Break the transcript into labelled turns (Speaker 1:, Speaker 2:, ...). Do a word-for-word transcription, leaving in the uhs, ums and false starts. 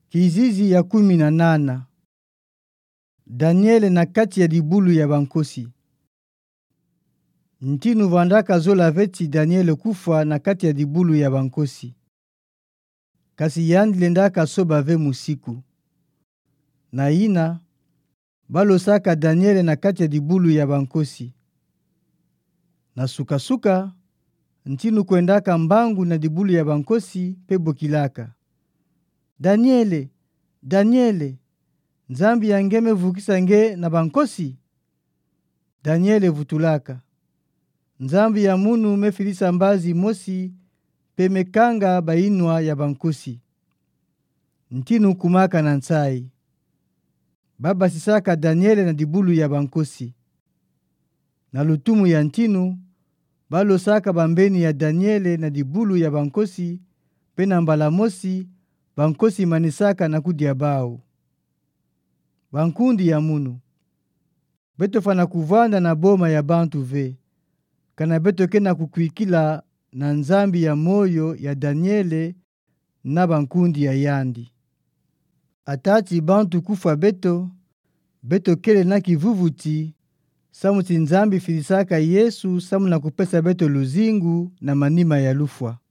Speaker 1: Kizizi ya kumi na nana. Daniele na kati ya dibulu ya bankosi. Ntinu vandaka zola veti Daniele kufa na kati ya dibulu ya bankosi. Kasi yandile ndaka so bave musiku. Na ina, balosaka Daniele na kati ya dibulu ya bankosi. Na suka-suka, ntinu kwendaka mbangu na dibulu ya bankosi pe bokilaka. Daniele, Daniele, nzambi yange mevukisa nge na bankosi? Daniele vutulaka. Nzambi ya munu mefilisa mbazi mosi pe mekanga bainwa ya bankosi. Ntinu kumaka na nsai. Baba sisaka Daniele na dibulu ya bankosi. Na lutumu ya ntinu, balosaka bambeni ya Daniele na dibulu ya bankosi pe na mbala mosi bankosi manisaka na kudia bao. Bankundi ya munu. Beto fana kuvanda na boma ya bantu ve. Kana beto kena kukwikila na nzambi ya moyo ya Daniele na bankundi ya yandi. Atati bantu kufa beto, beto kele na kivuvuti, samuti nzambi filisaka Yesu samu na kupesa beto luzingu na manima ya lufwa.